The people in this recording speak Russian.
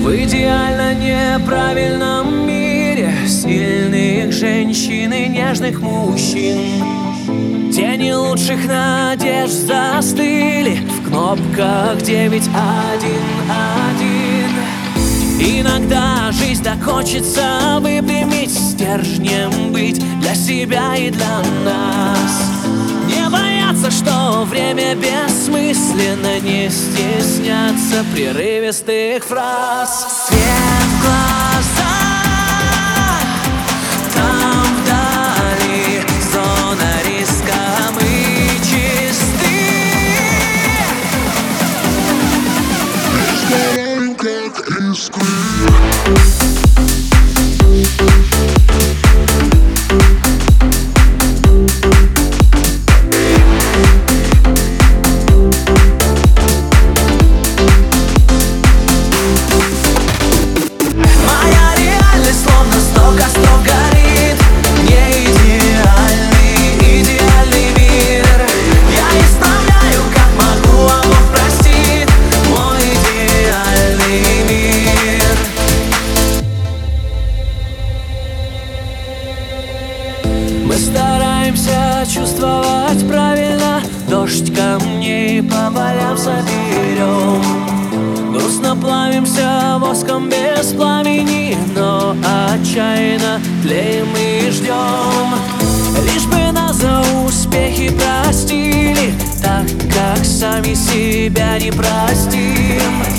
В идеально неправильном мире сильных женщин и нежных мужчин тени лучших надежд застыли в кнопках 911. Иногда жизнь так хочется выпрямить, стержнем быть для себя и для нас. Не бояться, что время бессмысленно, не стесняться прерывистых фраз. Свет в глазах, там вдали зона риска, мы чисты. Сгораем, как искры. Мы стараемся чувствовать правильно, дождь камней по полям соберем. Грустно плавимся воском без пламени, но отчаянно тлеем и ждем. Лишь бы нас за успехи простили, так как сами себя не простим.